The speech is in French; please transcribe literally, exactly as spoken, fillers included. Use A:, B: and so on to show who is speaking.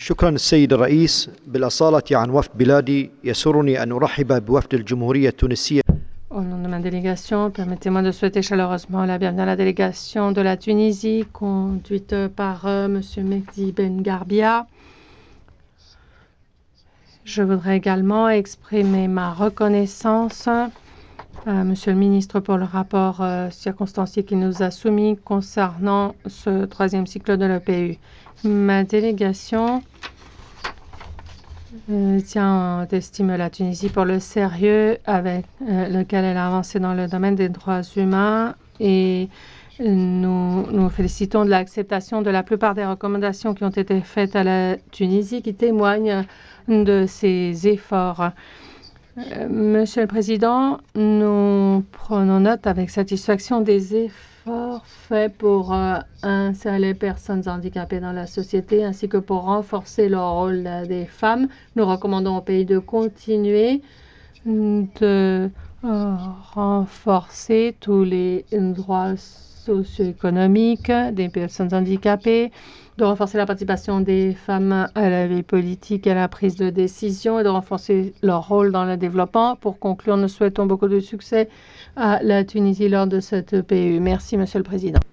A: شكرا السيد الرئيس. بالأصالة عن وفد بلادي يسرني أن أرحب بوفد الجمهورية التونسية.
B: Au nom de ma délégation, permettez-moi de souhaiter chaleureusement la bienvenue à la délégation de la Tunisie, conduite par euh, M. Mehdi Ben Garbia. Je voudrais également exprimer ma reconnaissance à Monsieur le ministre pour le rapport euh, circonstancié qu'il nous a soumis concernant ce troisième cycle de l'E P U. Ma délégation euh, tient d'estime la Tunisie pour le sérieux avec euh, lequel elle a avancé dans le domaine des droits humains et nous nous félicitons de l'acceptation de la plupart des recommandations qui ont été faites à la Tunisie qui témoignent de ses efforts. Euh, Monsieur le Président, nous prenons note avec satisfaction des efforts faits pour euh, insérer les personnes handicapées dans la société ainsi que pour renforcer le rôle euh, des femmes. Nous recommandons au pays de continuer de euh, renforcer tous les droits socio-économiques des personnes handicapées, de renforcer la participation des femmes à la vie politique et à la prise de décision et de renforcer leur rôle dans le développement. Pour conclure, nous souhaitons beaucoup de succès à la Tunisie lors de cette E P U. Merci, Monsieur le Président.